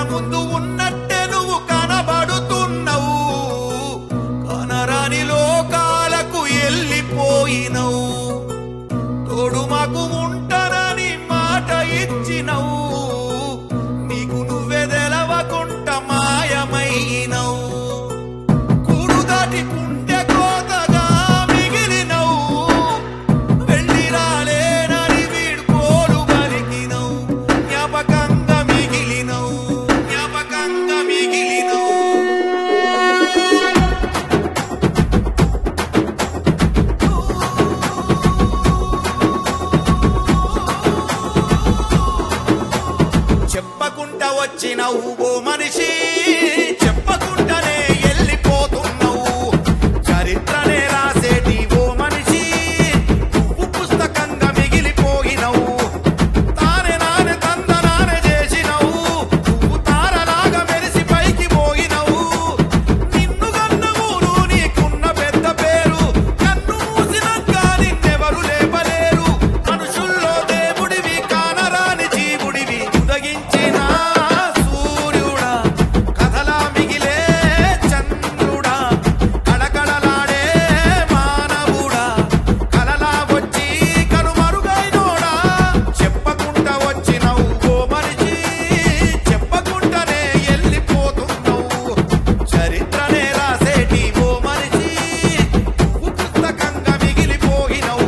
ముందు ఉన్నట్టే నువ్వు కనబడుతున్నావు, కనరాని లోకాలకు వెళ్ళిపోయినవు. తోడు మాకు ఉంటానని మాట ఇచ్చినవు, నీకు నువ్వే తెలవకుంట మాయమైనవు. కూడు దాటి గుండె కోతగా మిగిలినవు, వెళ్ళి రాలేనని వీడుకోలు బలికినవు. జ్ఞాపకంగా మిగిలినవు, జ్ఞాపకంగా మిగిలినవు. చెప్పకుండా వచ్చినవు ఓ మనిషి, చెప్పకుండానే వెళ్ళిపోతున్నావు. చరిత్రనే రాసేటి ఓ మనిషి, నువ్వు పుస్తకంగా మిగిలిపోయినవు. తానే నానే తందనానే చేసినవు, నువ్వు తారలాగా మెరిసి పైకి పోయినవు. నిన్ను కన్న ఊరు నీకున్న పెద్ద పేరు, కన్ను మూసినాక నిన్నెవరు లేపలేరు. మనుషుల్లో దేవుడివి, కానరాని జీవుడివి. ఉదగించిన సూర్యుడా, కథలా మిగిలే చంద్రుడా, కళకళలాడే మానవుడా, కలలా వచ్చి కనుమరుగైనోడా. చెప్పకుండా వచ్చినవు ఓ మనిషి, చెప్పకుండానే వెళ్ళిపోతున్నావు. చరిత్రనే రాసేటి ఓ మనిషి, నువ్వు పుస్తకంగా మిగిలిపోయినవు.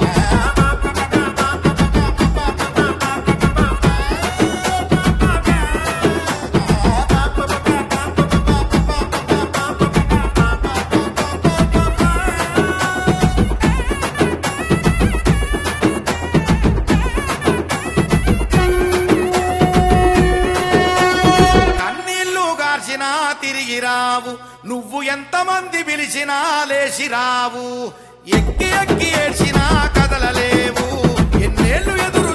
కన్నీళ్లు గార్చినా తిరిగి రావు, నువ్వు ఎంతమంది పిలిచినా లేచి రావు. ఎక్కి ఎక్కి ఏడ్చినా కదలలేవు, ఎన్నేళ్లు ఎదురు